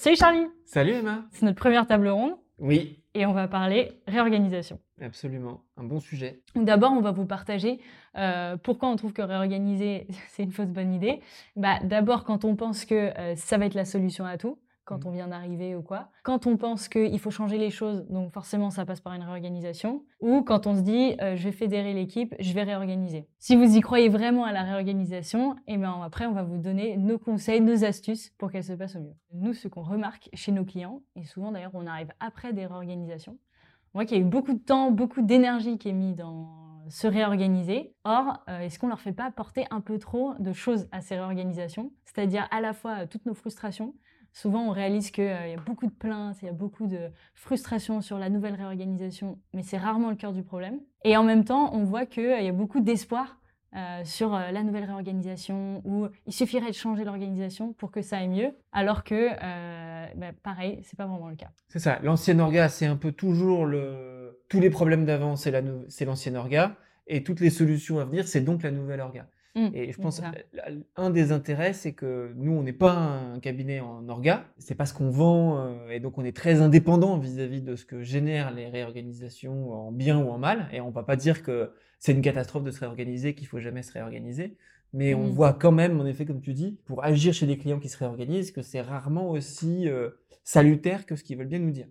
Salut Charlie, Salut Emma. c'est notre première table ronde Oui, et on va parler réorganisation. absolument. Un bon sujet. D'abord, on va vous partager pourquoi on trouve que réorganiser, c'est une fausse bonne idée. D'abord, quand on pense que ça va être la solution à tout, quand on vient d'arriver ou quoi. Quand on pense qu'il faut changer les choses, donc forcément, ça passe par une réorganisation. Ou quand on se dit, je vais fédérer l'équipe, je vais réorganiser. Si vous y croyez vraiment à la réorganisation, et ben après, on va vous donner nos conseils, nos astuces pour qu'elle se passe au mieux. Nous, ce qu'on remarque chez nos clients, et souvent d'ailleurs, on arrive après des réorganisations, on voit qu'il y a eu beaucoup de temps, beaucoup d'énergie qui est mis dans se réorganiser. Or, est-ce qu'on leur fait pas porter un peu trop de choses à ces réorganisations? C'est-à-dire à la fois toutes nos frustrations. Souvent, on réalise qu'il y a beaucoup de plaintes, il y a beaucoup de frustrations sur la nouvelle réorganisation, mais c'est rarement le cœur du problème. Et en même temps, on voit qu'il y a beaucoup d'espoir sur la nouvelle réorganisation, où il suffirait de changer l'organisation pour que ça aille mieux, alors que, pareil, c'est pas vraiment le cas. C'est ça. L'ancienne orga, c'est un peu toujours tous les problèmes d'avant, c'est l'ancienne orga. Et toutes les solutions à venir, c'est donc la nouvelle orga. Et je pense, un des intérêts, c'est que nous, on n'est pas un cabinet en orga. C'est pas ce qu'on vend. Et donc, on est très indépendant vis-à-vis de ce que génèrent les réorganisations en bien ou en mal. Et on va pas dire que c'est une catastrophe de se réorganiser, qu'il faut jamais se réorganiser. Mais on voit quand même, en effet, comme tu dis, pour agir chez des clients qui se réorganisent, que c'est rarement aussi salutaire que ce qu'ils veulent bien nous dire.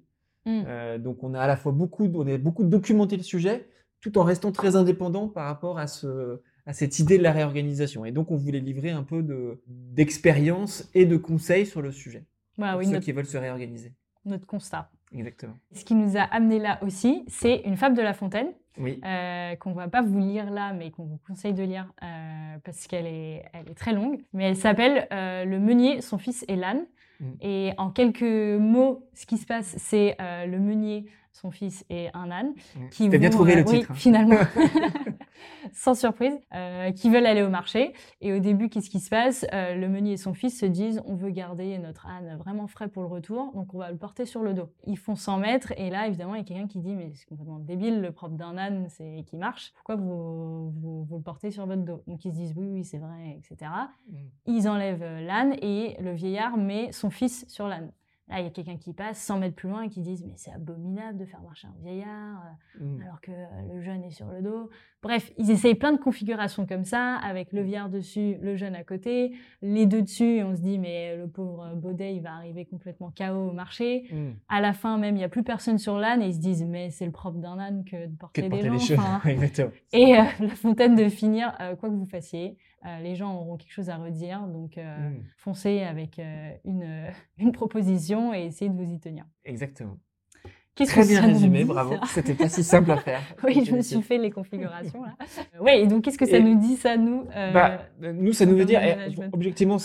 Donc on a à la fois beaucoup documenté le sujet, tout en restant très indépendant par rapport à cette idée de la réorganisation. Et donc on voulait livrer un peu d'expérience et de conseils sur le sujet pour ceux qui veulent se réorganiser. Notre constat. Exactement. Ce qui nous a amené là aussi, c'est une fable de La Fontaine, oui. qu'on ne va pas vous lire là, mais qu'on vous conseille de lire parce qu'elle est très longue. Mais elle s'appelle Le meunier, son fils et l'âne. Et en quelques mots, ce qui se passe, c'est le meunier, son fils et un âne. Qui T'as bien trouvé le titre. Oui, finalement. Sans surprise, qui veulent aller au marché. Et au début, qu'est-ce qui se passe? Le meunier et son fils se disent, on veut garder notre âne vraiment frais pour le retour, donc on va le porter sur le dos. Ils font 100 mètres, et là, évidemment, il y a quelqu'un qui dit, mais c'est complètement débile, le propre d'un âne, c'est qui marche. Pourquoi vous le portez sur votre dos? Donc ils se disent, oui, c'est vrai, etc. Ils enlèvent l'âne, et le vieillard met son fils sur l'âne. Là, il y a quelqu'un qui passe 100 mètres plus loin et qui dit « Mais c'est abominable de faire marcher un vieillard alors que le jeune est sur le dos. » Bref, ils essayent plein de configurations comme ça, avec le vieillard dessus, le jeune à côté, les deux dessus, et on se dit « Mais le pauvre Baudet, il va arriver complètement KO au marché. » À la fin, même, il n'y a plus personne sur l'âne, et ils se disent « Mais c'est le propre d'un âne que de porter des gens. » Et La Fontaine de finir, quoi que vous fassiez, les gens auront quelque chose à redire, donc foncez avec une proposition et essayez de vous y tenir. Exactement. Très bien résumé, bravo. C'était pas si simple à faire. Oui, je me suis fait les configurations là. Oui, et donc qu'est-ce que ça nous dit ça, nous nous, ça nous veut dire, objectivement,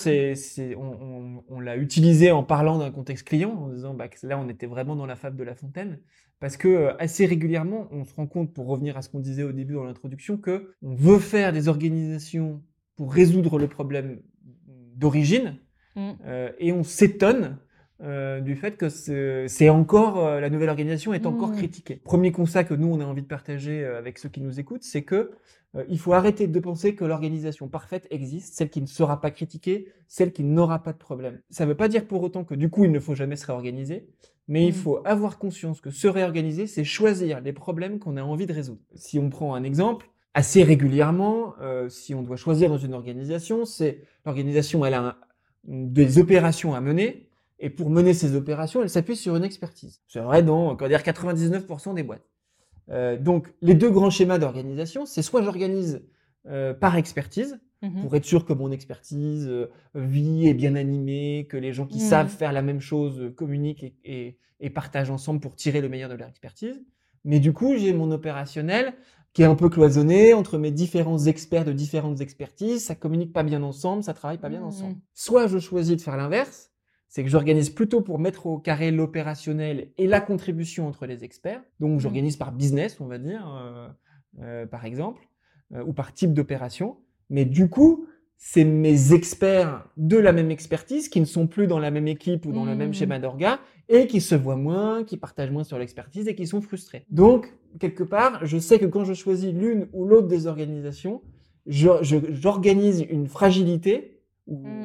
on l'a utilisé en parlant d'un contexte client, en disant que là, on était vraiment dans la fable de La Fontaine, parce que assez régulièrement, on se rend compte, pour revenir à ce qu'on disait au début dans l'introduction, que on veut faire des organisations pour résoudre le problème d'origine, et on s'étonne du fait que c'est encore la nouvelle organisation est encore critiquée. Premier constat que nous on a envie de partager avec ceux qui nous écoutent, c'est que il faut arrêter de penser que l'organisation parfaite existe, celle qui ne sera pas critiquée, celle qui n'aura pas de problème. Ça ne veut pas dire pour autant que du coup il ne faut jamais se réorganiser, mais il faut avoir conscience que se réorganiser, c'est choisir les problèmes qu'on a envie de résoudre. Si on prend un exemple, assez régulièrement, si on doit choisir dans une organisation, c'est l'organisation, elle a des opérations à mener. Et pour mener ces opérations, elle s'appuie sur une expertise. C'est vrai dans 99% des boîtes. Donc, les deux grands schémas d'organisation, c'est soit j'organise par expertise, pour être sûr que mon expertise vit, est bien animée, que les gens qui savent faire la même chose communiquent et partagent ensemble pour tirer le meilleur de leur expertise. Mais du coup, j'ai mon opérationnel qui est un peu cloisonné entre mes différents experts de différentes expertises, ça communique pas bien ensemble, ça travaille pas bien ensemble. Soit je choisis de faire l'inverse, c'est que j'organise plutôt pour mettre au carré l'opérationnel et la contribution entre les experts. Donc, j'organise par business, on va dire, par exemple, ou par type d'opération. Mais du coup, c'est mes experts de la même expertise qui ne sont plus dans la même équipe ou dans le même schéma d'orga et qui se voient moins, qui partagent moins sur l'expertise et qui sont frustrés. Donc, quelque part, je sais que quand je choisis l'une ou l'autre des organisations, j'organise une fragilité ou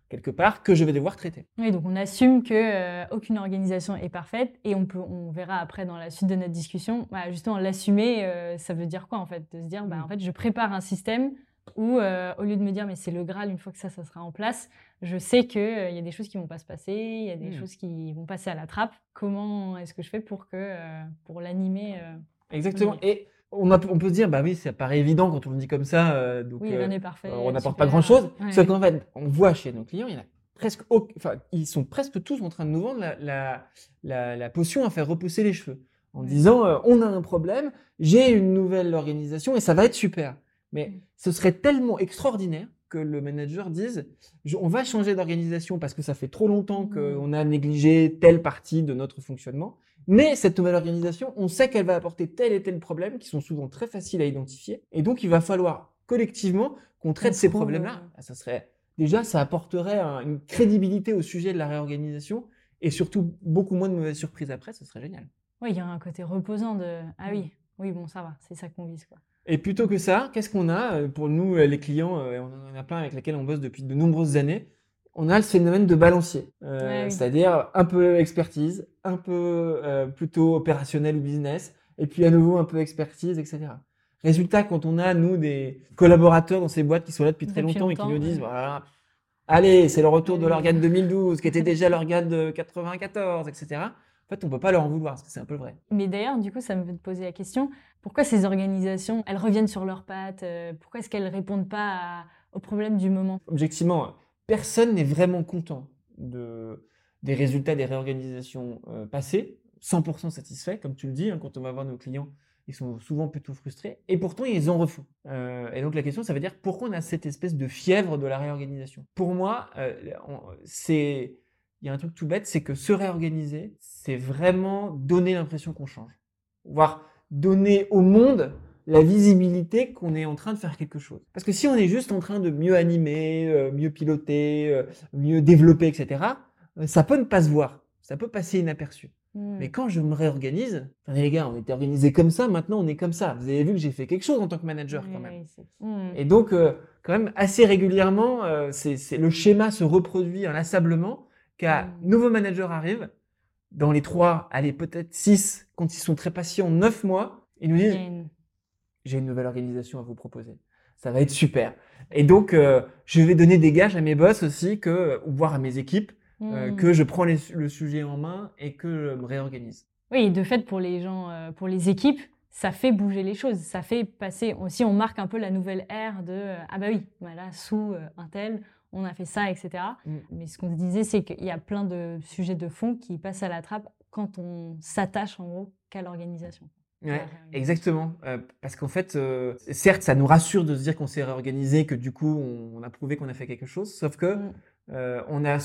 quelque part, que je vais devoir traiter. Oui, donc on assume que aucune organisation est parfaite et on verra après dans la suite de notre discussion. Justement, l'assumer, ça veut dire quoi en fait? De se dire, en fait, je prépare un système où au lieu de me dire mais c'est le Graal, une fois que ça sera en place, je sais qu'il y a des choses qui vont pas se passer, il y a des choses qui vont passer à la trappe. Comment est-ce que je fais pour l'animer Exactement. Et on peut se dire, bah oui, ça paraît évident quand on le dit comme ça, donc oui, rien n'est parfait, on n'apporte super. pas grand-chose. Ouais. Sauf qu'en fait, on voit chez nos clients, il y en a presque ils sont presque tous en train de nous vendre la potion à faire repousser les cheveux. En disant, on a un problème, j'ai une nouvelle organisation et ça va être super. Mais ce serait tellement extraordinaire que le manager dise, on va changer d'organisation parce que ça fait trop longtemps qu'on a négligé telle partie de notre fonctionnement. Mais cette nouvelle organisation, on sait qu'elle va apporter tel et tel problème qui sont souvent très faciles à identifier. Et donc, il va falloir collectivement qu'on traite ces problèmes-là. Ça apporterait une crédibilité au sujet de la réorganisation et surtout beaucoup moins de mauvaises surprises après. Ce serait génial. Oui, il y a un côté reposant de « Ah oui, bon, ça va, c'est ça qu'on vise, quoi. » Et plutôt que ça, qu'est-ce qu'on a pour nous, les clients, et on en a plein avec lesquels on bosse depuis de nombreuses années, on a le phénomène de balancier, c'est-à-dire un peu expertise, un peu plutôt opérationnel ou business, et puis à nouveau un peu expertise, etc. Résultat, quand on a, nous, des collaborateurs dans ces boîtes qui sont là depuis très longtemps et qui nous disent, voilà, allez, c'est le retour de l'organe 2012, qui était déjà l'organe de 94, etc. En fait, on peut pas leur en vouloir, parce que c'est un peu vrai. Mais d'ailleurs, du coup, ça me fait te poser la question, pourquoi ces organisations, elles reviennent sur leurs pattes? Pourquoi est-ce qu'elles répondent pas aux problèmes du moment? Objectivement, personne n'est vraiment content des résultats des réorganisations passées, 100% satisfait, comme tu le dis, quand on va voir nos clients, ils sont souvent plutôt frustrés, et pourtant ils en refont. Et donc la question, ça veut dire pourquoi on a cette espèce de fièvre de la réorganisation? Pour moi, il y a un truc tout bête, c'est que se réorganiser, c'est vraiment donner l'impression qu'on change, voire donner au monde la visibilité qu'on est en train de faire quelque chose. Parce que si on est juste en train de mieux animer, mieux piloter, mieux développer, etc., ça peut ne pas se voir, ça peut passer inaperçu. Mais quand je me réorganise, attendez les gars, on était organisés comme ça, maintenant on est comme ça. Vous avez vu que j'ai fait quelque chose en tant que manager quand même. Et donc, quand même, assez régulièrement, le schéma se reproduit inlassablement, qu'un nouveau manager arrive, dans les 3, allez, peut-être 6, quand ils sont très patients, 9 mois, ils nous disent j'ai une nouvelle organisation à vous proposer. Ça va être super. Et donc, je vais donner des gages à mes boss aussi, voire à mes équipes, que je prends le sujet en main et que je me réorganise. Oui, de fait, pour les gens, pour les équipes, ça fait bouger les choses. Ça fait passer aussi, on marque un peu la nouvelle ère de ah bah oui, voilà, sous un tel, on a fait ça, etc. Mais ce qu'on se disait, c'est qu'il y a plein de sujets de fond qui passent à la trappe quand on s'attache en gros qu'à l'organisation. Ouais, exactement. Parce qu'en fait, certes, ça nous rassure de se dire qu'on s'est réorganisé, que du coup, on a prouvé qu'on a fait quelque chose. Sauf que on a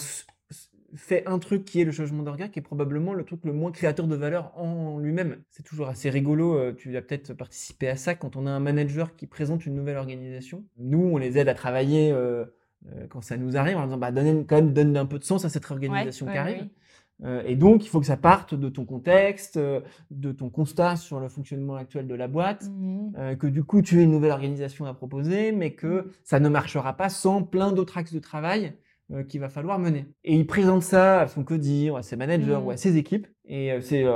fait un truc qui est le changement d'organe, qui est probablement le truc le moins créateur de valeur en lui-même. C'est toujours assez rigolo. Tu as peut-être participé à ça quand on a un manager qui présente une nouvelle organisation. Nous, on les aide à travailler quand ça nous arrive en disant donne un peu de sens à cette réorganisation qui arrive. Et donc, il faut que ça parte de ton contexte, de ton constat sur le fonctionnement actuel de la boîte, que du coup, tu aies une nouvelle organisation à proposer, mais que ça ne marchera pas sans plein d'autres axes de travail qu'il va falloir mener. Et il présente ça à son codir, à ses managers ou à ses équipes, et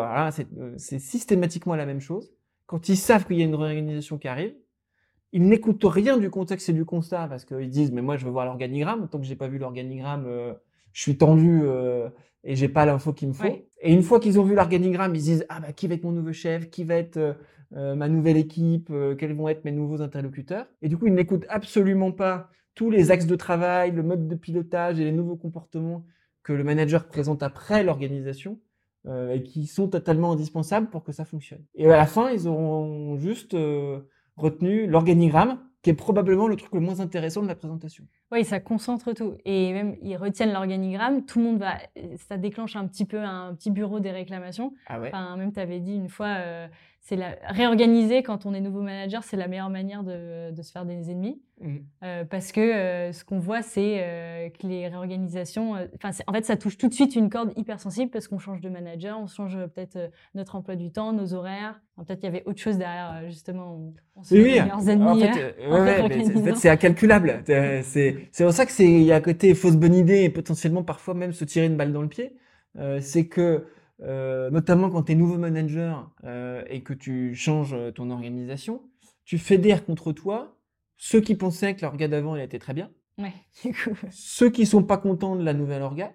c'est systématiquement la même chose. Quand ils savent qu'il y a une réorganisation qui arrive, ils n'écoutent rien du contexte et du constat, parce qu'ils disent « mais moi, je veux voir l'organigramme, tant que j'ai pas vu l'organigramme, je suis tendu et j'ai pas l'info qu'il me faut. » Et une fois qu'ils ont vu l'organigramme, ils disent « ah bah qui va être mon nouveau chef, qui va être ma nouvelle équipe, quels vont être mes nouveaux interlocuteurs ?» Et du coup, ils n'écoutent absolument pas tous les axes de travail, le mode de pilotage et les nouveaux comportements que le manager présente après l'organisation et qui sont totalement indispensables pour que ça fonctionne. Et à la fin, ils auront juste retenu l'organigramme, qui est probablement le truc le moins intéressant de la présentation. Oui, ça concentre tout. Et même, ils retiennent l'organigramme, tout le monde ça déclenche un petit bureau des réclamations. Ah ouais. Enfin, même, tu avais dit une fois, réorganiser quand on est nouveau manager, c'est la meilleure manière de se faire des ennemis. Parce que ce qu'on voit, c'est que les réorganisations, en fait, ça touche tout de suite une corde hypersensible parce qu'on change de manager, on change peut-être notre emploi du temps, nos horaires. Peut-être qu'il y avait autre chose derrière, justement. On se fait des meilleurs ennemis. En fait, c'est incalculable. c'est pour ça que il y a un côté fausse bonne idée et potentiellement parfois même se tirer une balle dans le pied. C'est que, notamment quand tu es nouveau manager et que tu changes ton organisation, tu fédères contre toi ceux qui pensaient que l'orga d'avant elle était très bien, Ouais, du coup. ceux qui sont pas contents de la nouvelle orga,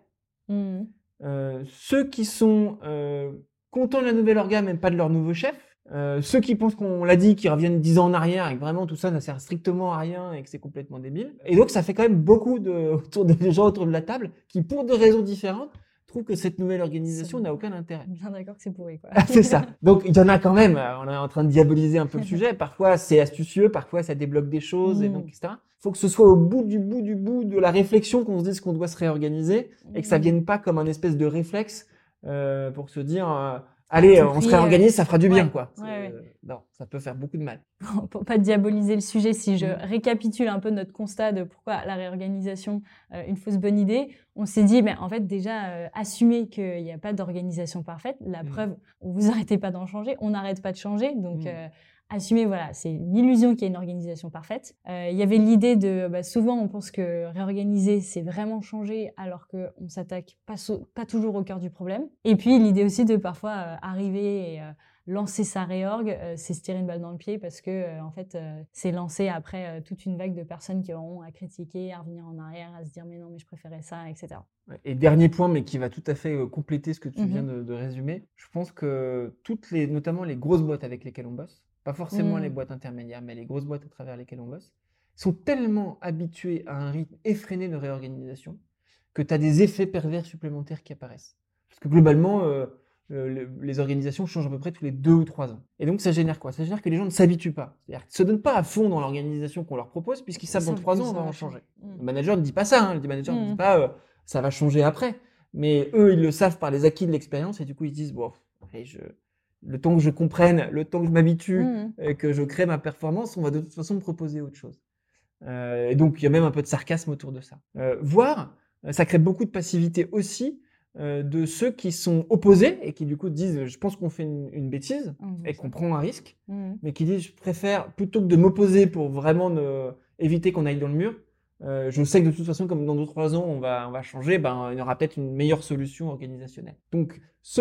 ceux qui sont contents de la nouvelle orga, même pas de leur nouveau chef, ceux qui pensent qu'on l'a dit, qui reviennent 10 ans en arrière et que vraiment tout ça ne sert strictement à rien et que c'est complètement débile. Et donc ça fait quand même beaucoup de gens autour de la table qui, pour des raisons différentes, trouvent que cette nouvelle organisation n'a aucun intérêt. Bien d'accord que c'est pourri, quoi. C'est ça. Donc il y en a quand même. On est en train de diaboliser un peu le sujet. Parfois c'est astucieux, parfois ça débloque des choses et donc etc. Faut que ce soit au bout de la réflexion qu'on se dise qu'on doit se réorganiser et que ça vienne pas comme un espèce de réflexe pour se dire allez, on se réorganise, ça fera du bien, quoi. Non, ça peut faire beaucoup de mal. Pour pas diaboliser le sujet, si je récapitule un peu notre constat de pourquoi la réorganisation, une fausse bonne idée, on s'est dit, en fait, déjà, assumer qu'il n'y a pas d'organisation parfaite. La preuve, vous arrêtez pas d'en changer, on n'arrête pas de changer. Donc, assumer, voilà, c'est une illusion qu'il y ait une organisation parfaite. Il y avait l'idée de, souvent, on pense que réorganiser, c'est vraiment changer, alors qu'on s'attaque pas toujours au cœur du problème. Et puis, l'idée aussi de parfois arriver et lancer sa réorg, c'est se tirer une balle dans le pied parce que en fait, c'est lancer après toute une vague de personnes qui auront à critiquer, à revenir en arrière, à se dire mais non, mais je préférais ça, etc. Et dernier point, mais qui va tout à fait compléter ce que tu viens de résumer, je pense que notamment les grosses boîtes avec lesquelles on bosse, pas forcément les boîtes intermédiaires, mais les grosses boîtes à travers lesquelles on bosse, sont tellement habituées à un rythme effréné de réorganisation que tu as des effets pervers supplémentaires qui apparaissent. Parce que globalement, les organisations changent à peu près tous les 2 ou 3 ans. Et donc, ça génère quoi? Ça génère que les gens ne s'habituent pas. C'est-à-dire qu'ils ne se donnent pas à fond dans l'organisation qu'on leur propose, puisqu'ils savent dans 3 ans, on va en changer. Le manager ne dit pas ça. Le manager ne dit pas ça va changer après. Mais eux, ils le savent par les acquis de l'expérience et du coup, ils se disent bon, allez, le temps que je comprenne, le temps que je m'habitue, que je crée ma performance, on va de toute façon me proposer autre chose. Et donc, il y a même un peu de sarcasme autour de ça. Voire, ça crée beaucoup de passivité aussi de ceux qui sont opposés et qui du coup disent je pense qu'on fait une bêtise et qu'on prend un risque, mais qui disent je préfère, plutôt que de m'opposer pour vraiment éviter qu'on aille dans le mur, je sais que de toute façon comme dans 2-3 ans on va changer, il y aura peut-être une meilleure solution organisationnelle. Donc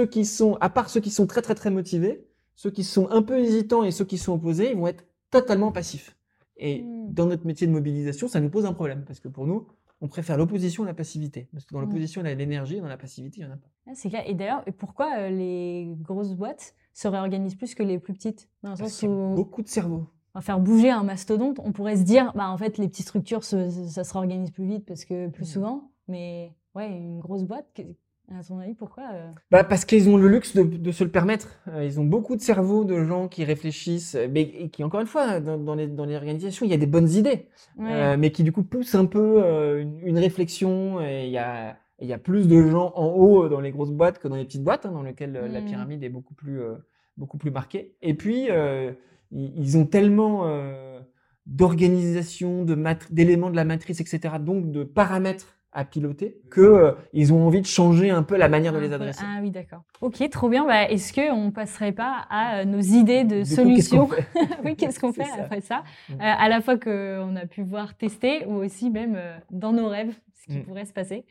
à part ceux qui sont très très très motivés, ceux qui sont un peu hésitants et ceux qui sont opposés, ils vont être totalement passifs. Et dans notre métier de mobilisation, ça nous pose un problème parce que pour nous, on préfère l'opposition à la passivité. Parce que dans l'opposition, il y a de l'énergie, dans la passivité, il n'y en a pas. C'est clair. Et d'ailleurs, pourquoi les grosses boîtes se réorganisent plus que les plus petites? Dans le sens où beaucoup de cerveau. On va faire bouger un mastodonte, on pourrait se dire, en fait, les petites structures, ça se réorganise plus vite parce que plus souvent. Mais ouais, une grosse boîte, à ton avis, pourquoi parce qu'ils ont le luxe de se le permettre. Ils ont beaucoup de cerveau de gens qui réfléchissent, mais qui, encore une fois, dans les organisations, il y a des bonnes idées, mais qui du coup poussent un peu une réflexion. Et il y a plus de gens en haut dans les grosses boîtes que dans les petites boîtes, dans lesquelles la pyramide est beaucoup plus marquée. Et puis, ils ont tellement d'organisation, d'éléments de la matrice, etc., donc de paramètres à piloter, que ils ont envie de changer un peu la manière de les adresser. Ah oui, d'accord. Ok, trop bien. Est-ce qu'on passerait pas à nos idées de solutions? Oui, qu'est-ce qu'on fait après ça? À la fois qu'on a pu voir tester ou aussi même dans nos rêves, ce qui pourrait se passer.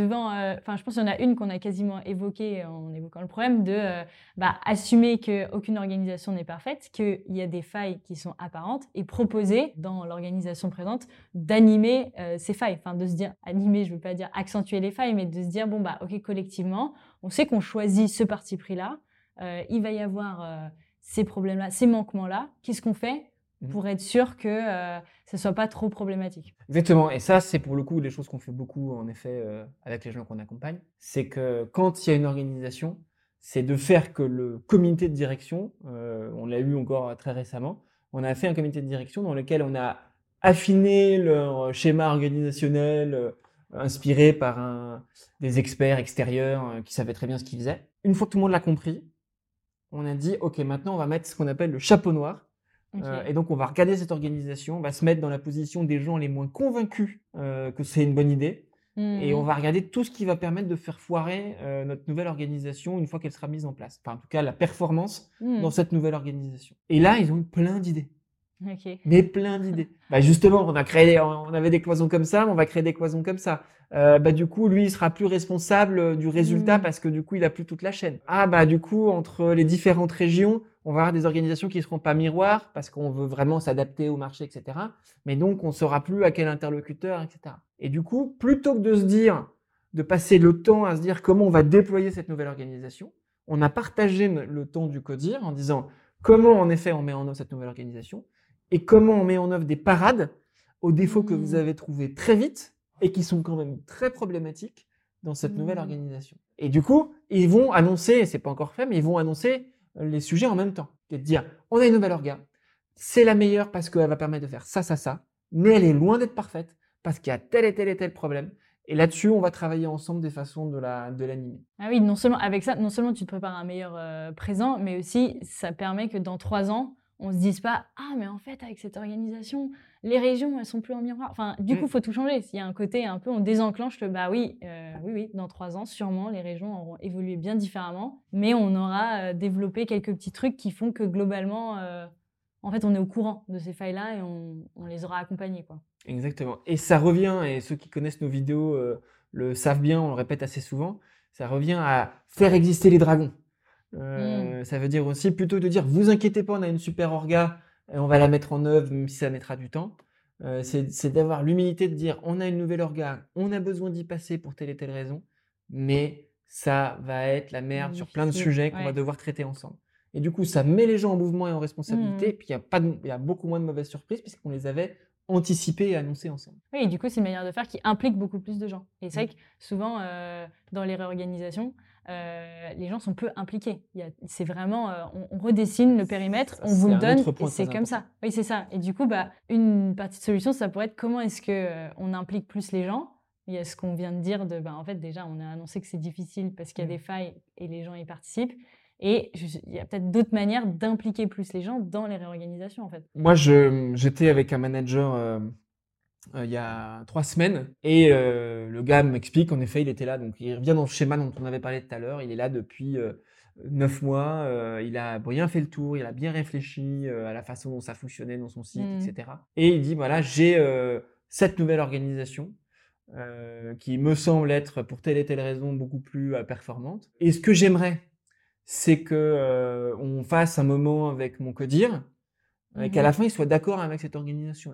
Je pense qu'il y en a une qu'on a quasiment évoquée en évoquant le problème de assumer qu'aucune organisation n'est parfaite, qu'il y a des failles qui sont apparentes et proposer dans l'organisation présente d'animer ces failles. Enfin, de se dire animer, je veux pas dire accentuer les failles, mais de se dire ok, collectivement, on sait qu'on choisit ce parti pris-là, il va y avoir ces problèmes-là, ces manquements-là. Qu'est-ce qu'on fait pour être sûr que ça soit pas trop problématique? Exactement. Et ça, c'est pour le coup des choses qu'on fait beaucoup, en effet, avec les gens qu'on accompagne. C'est que quand il y a une organisation, c'est de faire que le comité de direction, on l'a eu encore très récemment, on a fait un comité de direction dans lequel on a affiné leur schéma organisationnel inspiré par des experts extérieurs qui savaient très bien ce qu'ils faisaient. Une fois que tout le monde l'a compris, on a dit, OK, maintenant on va mettre ce qu'on appelle le chapeau noir. Okay. Et donc on va regarder cette organisation, on va se mettre dans la position des gens les moins convaincus que c'est une bonne idée, et on va regarder tout ce qui va permettre de faire foirer notre nouvelle organisation une fois qu'elle sera mise en place. Enfin, en tout cas, la performance dans cette nouvelle organisation. Et là, ils ont eu plein d'idées. Ok. Mais plein d'idées. Justement, on avait des cloisons comme ça, on va créer des cloisons comme ça. Du coup, lui, il sera plus responsable du résultat parce que du coup, il a plus toute la chaîne. Du coup, entre les différentes régions, on va avoir des organisations qui seront pas miroirs parce qu'on veut vraiment s'adapter au marché, etc. Mais donc, on saura plus à quel interlocuteur, etc. Et du coup, plutôt que de passer le temps à se dire comment on va déployer cette nouvelle organisation, on a partagé le temps du CODIR en disant comment, en effet, on met en œuvre cette nouvelle organisation et comment on met en œuvre des parades aux défauts que vous avez trouvés très vite et qui sont quand même très problématiques dans cette nouvelle organisation. Et du coup, ils vont annoncer, et c'est pas encore fait, mais ils vont annoncer les sujets en même temps. Et de dire, on a une nouvelle orga, c'est la meilleure parce qu'elle va permettre de faire ça, ça, ça, mais elle est loin d'être parfaite parce qu'il y a tel et tel et tel problème. Et là-dessus, on va travailler ensemble des façons de l'animer. Ah oui, non seulement avec ça, non seulement tu te prépares un meilleur présent, mais aussi ça permet que dans 3 ans, on se dise pas « Ah, mais en fait, avec cette organisation, les régions, elles sont plus en miroir. » Enfin, du coup, il faut tout changer. S'il y a un côté un peu, on désenclenche oui, dans 3 ans, sûrement, les régions auront évolué bien différemment, mais on aura développé quelques petits trucs qui font que globalement, en fait, on est au courant de ces failles-là et on les aura accompagnées, quoi. Exactement. Et ça revient, et ceux qui connaissent nos vidéos le savent bien, on le répète assez souvent, ça revient à faire exister les dragons. Ça veut dire aussi plutôt de dire vous inquiétez pas, on a une super orga et on va la mettre en œuvre même si ça mettra du temps. C'est d'avoir l'humilité de dire on a une nouvelle orga, on a besoin d'y passer pour telle et telle raison, mais ça va être la merde sur plein de sujets qu'on va devoir traiter ensemble. Et du coup, ça met les gens en mouvement et en responsabilité, et puis il y a beaucoup moins de mauvaises surprises puisqu'on les avait anticipées et annoncées ensemble. Oui, et du coup, c'est une manière de faire qui implique beaucoup plus de gens. Et c'est vrai que souvent, dans les réorganisations, les gens sont peu impliqués. C'est vraiment, on redessine le périmètre, on vous le donne, et c'est comme ça. Oui, c'est ça. Et du coup, une partie de solution, ça pourrait être comment est-ce qu'on implique plus les gens. Il y a ce qu'on vient de dire en fait, déjà, on a annoncé que c'est difficile parce qu'il y a des failles et les gens y participent. Et il y a peut-être d'autres manières d'impliquer plus les gens dans les réorganisations, en fait. Moi, j'étais avec un manager il y a 3 semaines et le gars m'explique, en effet, il était là. Donc, il revient dans le schéma dont on avait parlé tout à l'heure. Il est là depuis 9 mois. Il a bien fait le tour. Il a bien réfléchi à la façon dont ça fonctionnait dans son site, etc. Et il dit, voilà, j'ai cette nouvelle organisation qui me semble être, pour telle et telle raison, beaucoup plus performante. Et ce que j'aimerais, c'est que on fasse un moment avec mon codir et qu'à la fin, il soit d'accord avec cette organisation-là.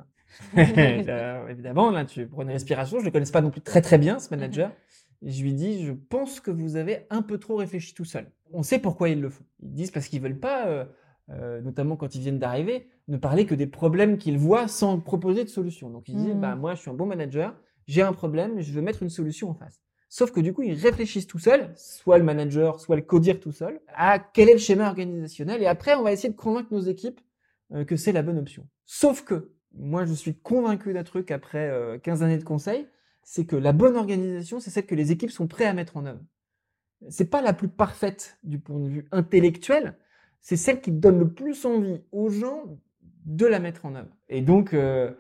Évidemment, là, tu prends une respiration. Je ne le connais pas non plus très très bien, ce manager. Et je lui dis, je pense que vous avez un peu trop réfléchi tout seul. On sait pourquoi ils le font. Ils disent parce qu'ils veulent pas, notamment quand ils viennent d'arriver, ne parler que des problèmes qu'ils voient sans proposer de solution. Donc ils disent, moi, je suis un bon manager, j'ai un problème, je veux mettre une solution en face. Sauf que du coup, ils réfléchissent tout seuls, soit le manager, soit le codir tout seul, à quel est le schéma organisationnel. Et après, on va essayer de convaincre nos équipes que c'est la bonne option. Sauf que moi, je suis convaincu d'un truc après 15 années de conseil, c'est que la bonne organisation, c'est celle que les équipes sont prêtes à mettre en œuvre. C'est pas la plus parfaite du point de vue intellectuel, c'est celle qui donne le plus envie aux gens de la mettre en œuvre. Et donc,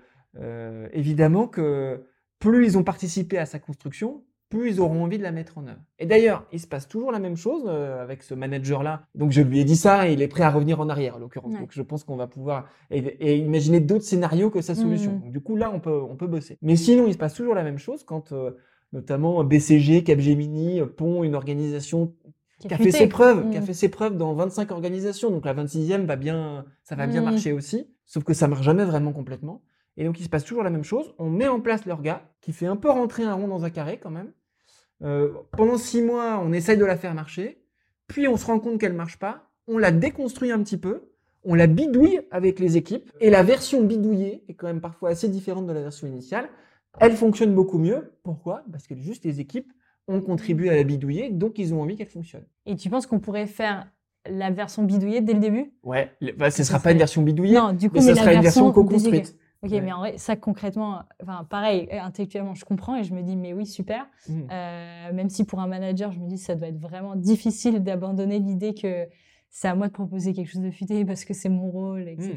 évidemment que plus ils ont participé à sa construction, plus ils auront envie de la mettre en œuvre. Et d'ailleurs, il se passe toujours la même chose avec ce manager-là. Donc, je lui ai dit ça et il est prêt à revenir en arrière, en l'occurrence. Ouais. Donc, je pense qu'on va pouvoir et imaginer d'autres scénarios que sa solution. Donc, du coup, là, on peut bosser. Mais sinon, il se passe toujours la même chose quand, notamment, BCG, Capgemini pond une organisation qui a fait ses preuves, qui a fait ses preuves dans 25 organisations. Donc, la 26e ça va bien marcher aussi. Sauf que ça marche jamais vraiment complètement. Et donc, il se passe toujours la même chose. On met en place l'orga qui fait un peu rentrer un rond dans un carré quand même. Pendant 6 mois, on essaye de la faire marcher. Puis, on se rend compte qu'elle ne marche pas. On la déconstruit un petit peu. On la bidouille avec les équipes. Et la version bidouillée est quand même parfois assez différente de la version initiale. Elle fonctionne beaucoup mieux. Pourquoi ? Parce que juste les équipes ont contribué à la bidouiller. Donc, ils ont envie qu'elle fonctionne. Et tu penses qu'on pourrait faire la version bidouillée dès le début ? Ouais. Ce ne sera pas une version bidouillée. Non, du coup, mais ce sera une version co-construite. Ok, ouais. Mais en vrai, ça concrètement, pareil, intellectuellement, je comprends et je me dis, mais oui, super. Même si pour un manager, je me dis, ça doit être vraiment difficile d'abandonner l'idée que c'est à moi de proposer quelque chose de futé parce que c'est mon rôle, etc.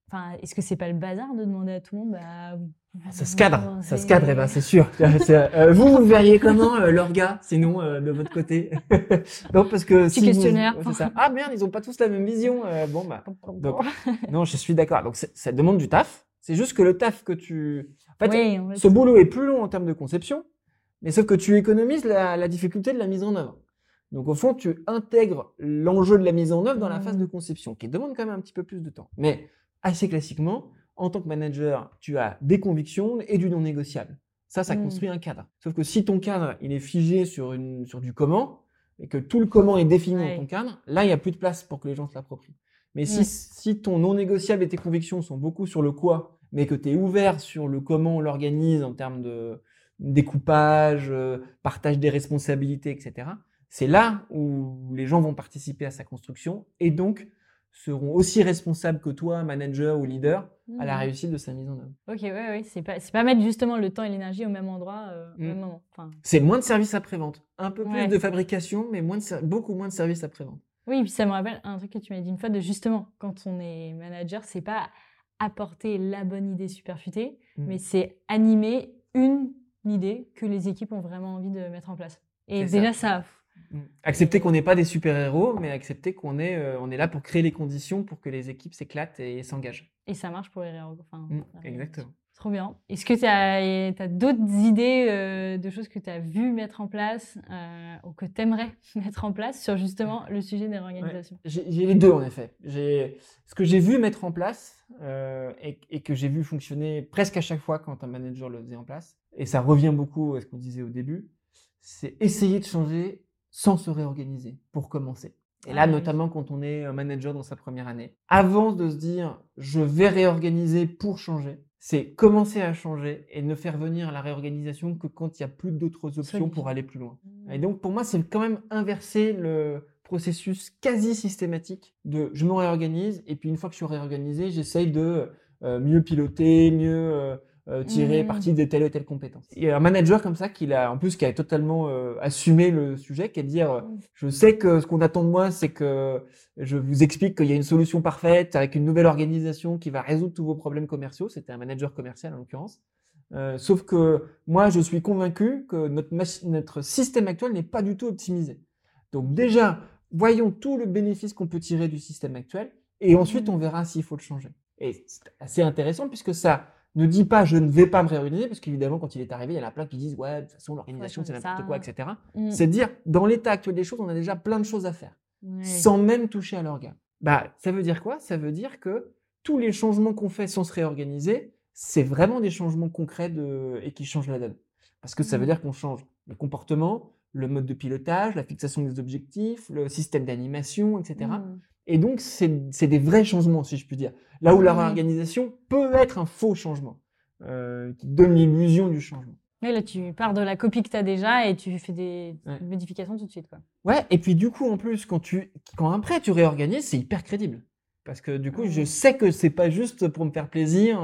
est-ce que c'est pas le bazar de demander à tout le monde ça se cadre, Eva, c'est sûr. Vous verriez comment l'orga, sinon de votre côté. Non, parce que petit questionnaire. C'est ça. Ah merde, ils ont pas tous la même vision. Donc, non, je suis d'accord. Donc ça demande du taf. C'est juste que le taf que en fait, ce boulot est plus long en termes de conception, mais sauf que tu économises la difficulté de la mise en œuvre. Donc au fond, tu intègres l'enjeu de la mise en œuvre dans la phase de conception, qui demande quand même un petit peu plus de temps. Mais assez classiquement, en tant que manager, tu as des convictions et du non négociable. Ça construit un cadre. Sauf que si ton cadre, il est figé sur du comment, et que tout le comment est défini dans ton cadre, là, il n'y a plus de place pour que les gens se l'approprient. Mais si ton non négociable et tes convictions sont beaucoup sur le quoi, mais que tu es ouvert sur le comment on l'organise en termes de découpage, partage des responsabilités, etc., c'est là où les gens vont participer à sa construction et donc seront aussi responsables que toi, manager ou leader, à la réussite de sa mise en œuvre. Ok, ouais, c'est pas mettre justement le temps et l'énergie au même endroit, au même moment. C'est moins de services après-vente, un peu plus de fabrication, mais beaucoup moins de services après-vente. Oui, puis ça me rappelle un truc que tu m'as dit une fois, de justement, quand on est manager, c'est pas apporter la bonne idée superfutée, mais c'est animer une idée que les équipes ont vraiment envie de mettre en place. Et déjà ça. Accepter qu'on n'est pas des super-héros, mais accepter qu'on est là pour créer les conditions pour que les équipes s'éclatent et s'engagent. Et ça marche pour les exactement. Trop bien. Est-ce que tu as d'autres idées de choses que tu as vues mettre en place ou que tu aimerais mettre en place sur justement le sujet des réorganisations? J'ai les deux en effet. Ce que j'ai vu mettre en place et que j'ai vu fonctionner presque à chaque fois quand un manager le faisait en place, et ça revient beaucoup à ce qu'on disait au début, c'est essayer de changer sans se réorganiser, pour commencer. Et là, notamment quand on est un manager dans sa première année. Avant de se dire « je vais réorganiser pour changer », c'est commencer à changer et ne faire venir la réorganisation que quand il n'y a plus d'autres options pour aller plus loin. Et donc, pour moi, c'est quand même inverser le processus quasi systématique de « je me réorganise » et puis une fois que je suis réorganisé, j'essaye de mieux piloter, mieux tirer parti de telle ou telle compétence. Il y a un manager comme ça qui a totalement assumé le sujet, qui est de dire je sais que ce qu'on attend de moi, c'est que je vous explique qu'il y a une solution parfaite avec une nouvelle organisation qui va résoudre tous vos problèmes commerciaux. C'était un manager commercial en l'occurrence. Sauf que moi, je suis convaincu que notre système actuel n'est pas du tout optimisé. Donc déjà, voyons tout le bénéfice qu'on peut tirer du système actuel et ensuite on verra s'il faut le changer. Et c'est assez intéressant puisque ça ne dit pas je ne vais pas me réorganiser, parce qu'évidemment quand il est arrivé, il y en a plein qui disent ouais, de toute façon l'organisation c'est n'importe quoi, etc. C'est de dire dans l'état actuel des choses, on a déjà plein de choses à faire, sans même toucher à l'organe. Ça veut dire quoi? Ça veut dire que tous les changements qu'on fait sans se réorganiser, c'est vraiment des changements concrets et qui changent la donne. Parce que ça veut dire qu'on change le comportement, le mode de pilotage, la fixation des objectifs, le système d'animation, etc. Et donc, c'est des vrais changements, si je puis dire. Là où la réorganisation peut être un faux changement, qui donne l'illusion du changement. Oui, là, tu pars de la copie que tu as déjà et tu fais des modifications tout de suite, quoi. Ouais, et puis du coup, en plus, quand après tu réorganises, c'est hyper crédible. Parce que du coup, je sais que c'est pas juste pour me faire plaisir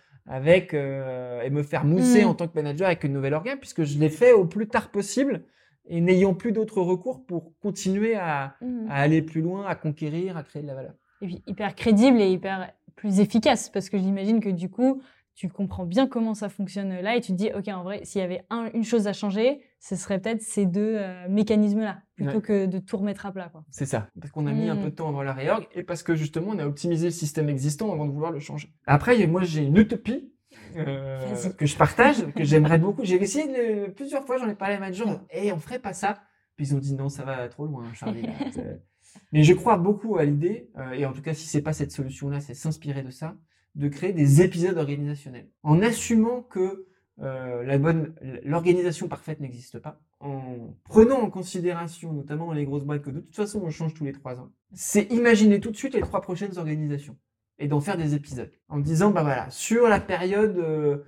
et me faire mousser en tant que manager avec une nouvelle organe, puisque je l'ai fait au plus tard possible et n'ayant plus d'autres recours pour continuer à aller plus loin, à conquérir, à créer de la valeur. Et puis hyper crédible et hyper plus efficace, parce que j'imagine que du coup, tu comprends bien comment ça fonctionne là et tu te dis, ok, en vrai, s'il y avait une chose à changer, ce serait peut-être ces deux mécanismes-là, plutôt que de tout remettre à plat, quoi. C'est ça, parce qu'on a mis un peu de temps avant la réorg et parce que justement, on a optimisé le système existant avant de vouloir le changer. Après, moi, j'ai une utopie que je partage, que j'aimerais beaucoup. J'ai essayé plusieurs fois, j'en ai parlé à ma manager, et on ferait pas ça. Puis ils ont dit non, ça va trop loin, Charlie. Mais je crois beaucoup à l'idée, et en tout cas, si c'est pas cette solution-là, c'est s'inspirer de ça, de créer des épisodes organisationnels, en assumant que l'organisation parfaite n'existe pas, en prenant en considération, notamment dans les grosses boîtes, que de toute façon on change tous les 3 ans. C'est imaginer tout de suite les 3 prochaines organisations et d'en faire des épisodes, en disant voilà, sur la période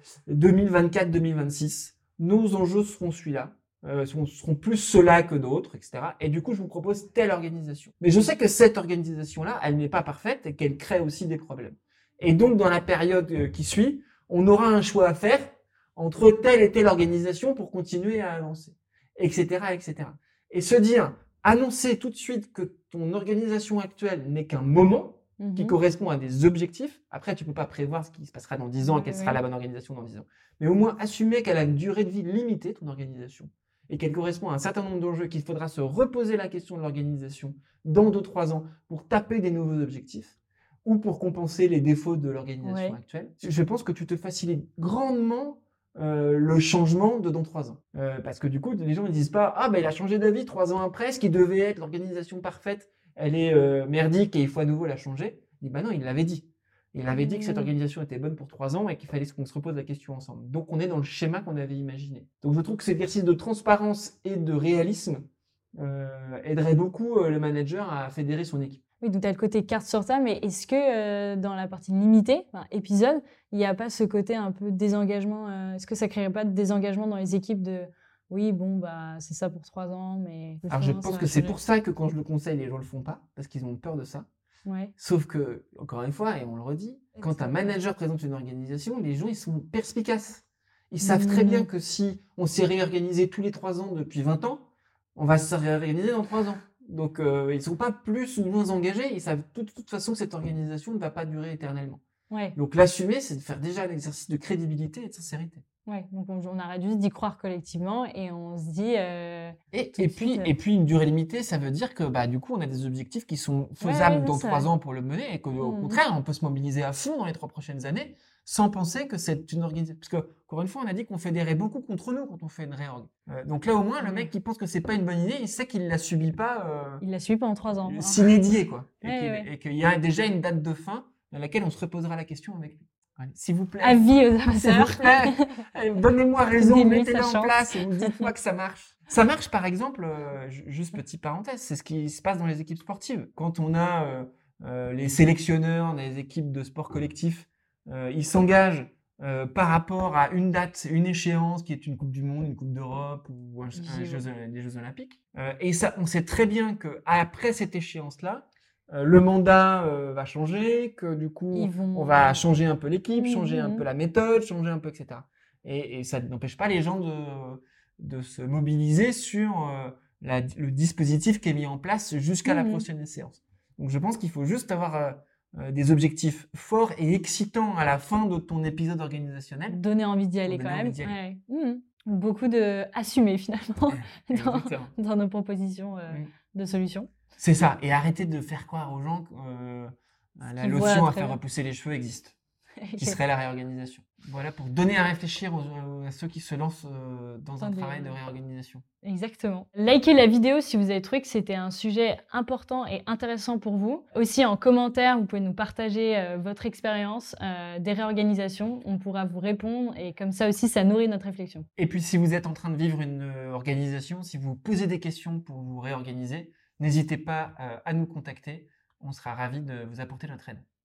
2024-2026, nos enjeux seront celui-là. Seront plus ceux-là que d'autres, etc. Et du coup, je vous propose telle organisation. Mais je sais que cette organisation-là, elle n'est pas parfaite et qu'elle crée aussi des problèmes. Et donc, dans la période qui suit, on aura un choix à faire entre telle et telle organisation pour continuer à avancer, etc., etc. Et se dire, annoncer tout de suite que ton organisation actuelle n'est qu'un moment, qui correspond à des objectifs. Après, tu peux pas prévoir ce qui se passera dans 10 ans, quelle sera la bonne organisation dans 10 ans. Mais au moins, assumer qu'elle a une durée de vie limitée, ton organisation, et qu'elle correspond à un certain nombre d'enjeux, qu'il faudra se reposer la question de l'organisation dans 2-3 ans pour taper des nouveaux objectifs ou pour compenser les défauts de l'organisation actuelle. Je pense que tu te facilites grandement le changement de dans 3 ans. Parce que du coup, les gens ne disent pas « Ah, ben il a changé d'avis 3 ans après, ce qui devait être l'organisation parfaite, elle est merdique et il faut à nouveau la changer. » Il dit « Bah non, il l'avait dit. Il avait dit que cette organisation était bonne pour 3 ans et qu'il fallait qu'on se repose la question ensemble. » Donc, on est dans le schéma qu'on avait imaginé. Donc, je trouve que cet exercice de transparence et de réalisme aiderait beaucoup le manager à fédérer son équipe. Oui, donc tu as le côté carte sur table, mais est-ce que dans la partie limitée, épisode, il n'y a pas ce côté un peu désengagement est-ce que ça ne créerait pas de désengagement dans les équipes de « Oui, bon, bah, c'est ça pour 3 ans, mais… » Alors, je pense que c'est pour ça que quand je le conseille, les gens ne le font pas, parce qu'ils ont peur de ça. Ouais. Sauf que, encore une fois, et on le redit, quand un manager présente une organisation, les gens, ils sont perspicaces. Ils savent très bien que si on s'est réorganisé tous les 3 ans depuis 20 ans, on va se réorganiser dans 3 ans. Donc, ils ne sont pas plus ou moins engagés. Ils savent de toute façon que cette organisation ne va pas durer éternellement. Ouais. Donc, l'assumer, c'est de faire déjà un exercice de crédibilité et de sincérité. Ouais, donc on arrête juste d'y croire collectivement et on se dit… Et puis, une durée limitée, ça veut dire que bah, du coup, on a des objectifs qui sont faisables dans 3 ans pour le mener et qu'au contraire, on peut se mobiliser à fond dans les 3 prochaines années sans penser que c'est une organisation. Parce que, encore une fois, on a dit qu'on fédérait beaucoup contre nous quand on fait une réorg. Donc là, au moins, le mec qui pense que c'est pas une bonne idée, il sait qu'il ne la subit pas. Il la subit pas en 3 ans. S'inédier, quoi. Et qu'il y a déjà une date de fin à laquelle on se reposera la question avec lui. Allez, s'il vous plaît. Avis aux amateurs. S'il vous plaît. Donnez-moi raison, mettez-le en place et dites-moi que ça marche. Ça marche, par exemple, juste petite parenthèse, c'est ce qui se passe dans les équipes sportives. Quand on a les sélectionneurs des équipes de sport collectif, ils s'engagent par rapport à une date, une échéance qui est une Coupe du Monde, une Coupe d'Europe ou des Jeux Olympiques. Et ça, on sait très bien qu'après cette échéance-là, le mandat va changer, que du coup, on va changer un peu l'équipe, changer un peu la méthode, changer un peu, etc. Et ça n'empêche pas les gens de se mobiliser sur le dispositif qui est mis en place jusqu'à la prochaine séance. Donc, je pense qu'il faut juste avoir des objectifs forts et excitants à la fin de ton épisode organisationnel. Donner envie d'y aller quand même. Ouais. Beaucoup d'assumer finalement dans nos propositions de solutions. C'est ça, et arrêter de faire croire aux gens que la lotion à faire repousser les cheveux existe, qui serait la réorganisation. Voilà, pour donner à réfléchir à ceux qui se lancent dans un travail de réorganisation. Exactement. Likez la vidéo si vous avez trouvé que c'était un sujet important et intéressant pour vous. Aussi, en commentaire, vous pouvez nous partager votre expérience des réorganisations. On pourra vous répondre et comme ça aussi, ça nourrit notre réflexion. Et puis, si vous êtes en train de vivre une organisation, si vous posez des questions pour vous réorganiser, n'hésitez pas à nous contacter, on sera ravis de vous apporter notre aide.